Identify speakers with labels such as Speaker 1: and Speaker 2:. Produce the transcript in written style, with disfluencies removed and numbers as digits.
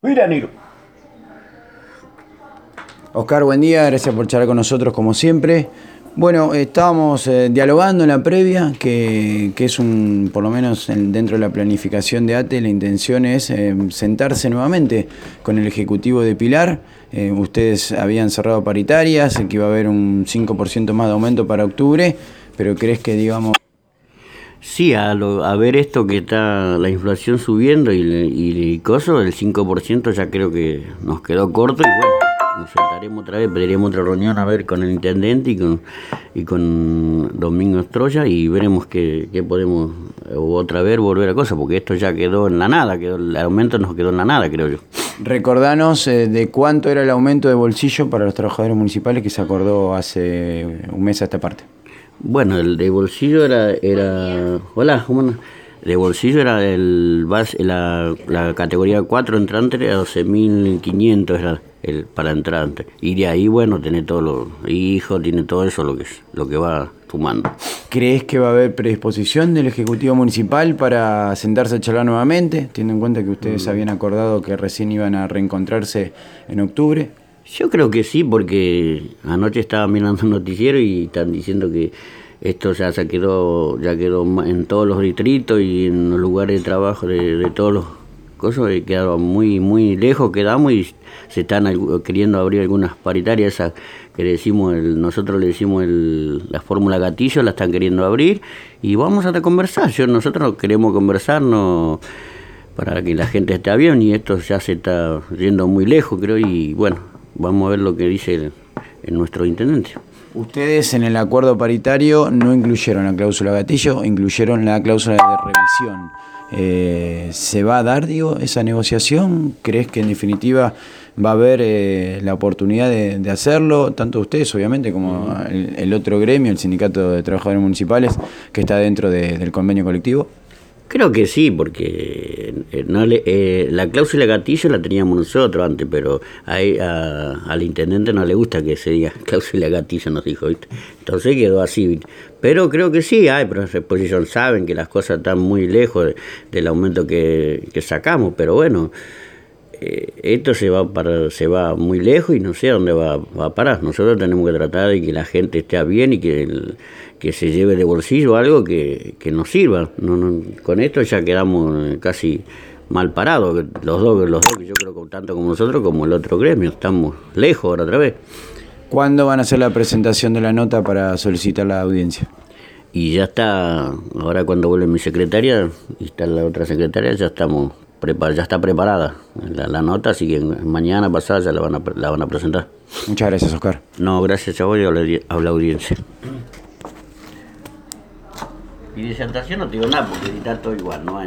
Speaker 1: Mira, negro.
Speaker 2: Oscar, buen día, gracias por charlar con nosotros como siempre. Bueno, estábamos dialogando en la previa, que es por lo menos dentro de la planificación de ATE, la intención es sentarse nuevamente con el Ejecutivo de Pilar. Ustedes habían cerrado paritarias, que iba a haber un 5% más de aumento para octubre, pero ¿crees que digamos...
Speaker 3: Sí, a ver esto que está la inflación subiendo y coso, el 5% ya creo que nos quedó corto y bueno, nos sentaremos otra vez, pediremos otra reunión a ver con el intendente y con Domingo Troya y veremos qué podemos otra vez volver a cosas, porque esto ya quedó en la nada, el aumento nos quedó en la nada, creo yo.
Speaker 2: Recordanos de cuánto era el aumento de bolsillo para los trabajadores municipales que se acordó hace un mes a esta parte.
Speaker 3: Bueno, el de bolsillo era hola, ¿cómo no? De bolsillo era la categoría 4 entrante, era 12.500 era el para entrante. Y de ahí, bueno, tiene todos los hijos, tiene todo eso lo que va sumando.
Speaker 2: ¿Crees que va a haber predisposición del Ejecutivo Municipal para sentarse a charlar nuevamente, teniendo en cuenta que ustedes habían acordado que recién iban a reencontrarse en octubre?
Speaker 3: Yo creo que sí, porque anoche estaba mirando un noticiero y están diciendo que esto ya quedó en todos los distritos y en los lugares de trabajo de todos los cosas, quedaron muy lejos, quedamos y se están queriendo abrir algunas paritarias, esas que nosotros le decimos la fórmula gatillo, la están queriendo abrir y vamos a conversar. Nosotros queremos conversarnos para que la gente esté bien y esto ya se está yendo muy lejos, creo, y bueno, vamos a ver lo que dice nuestro intendente.
Speaker 2: Ustedes en el acuerdo paritario no incluyeron la cláusula gatillo, incluyeron la cláusula de revisión. ¿Se va a dar, esa negociación? ¿Crees que en definitiva va a haber la oportunidad de hacerlo? Tanto ustedes, obviamente, como el otro gremio, el Sindicato de Trabajadores Municipales, que está dentro del convenio colectivo.
Speaker 3: Creo que sí, porque la cláusula gatillo la teníamos nosotros antes, pero al intendente no le gusta que se diga cláusula gatillo, nos dijo, ¿viste? Entonces quedó así, ¿viste? Pero creo que sí hay predisposición, saben que las cosas están muy lejos del aumento que sacamos, pero bueno, esto se va muy lejos y no sé a dónde va a parar. Nosotros tenemos que tratar de que la gente esté bien y que se lleve de bolsillo algo que nos sirva. Con esto ya quedamos casi mal parados, los dos que yo creo que tanto como nosotros como el otro gremio, estamos lejos ahora otra vez.
Speaker 2: ¿Cuándo van a hacer la presentación de la nota para solicitar la audiencia?
Speaker 3: Y ya está, ahora cuando vuelve mi secretaria y está la otra secretaria, ya está preparada la nota, así que mañana pasada ya la van a presentar.
Speaker 2: Muchas gracias, Oscar.
Speaker 3: No, gracias a vos y a la audiencia. Y disertación no te digo nada porque está todo igual, ¿no?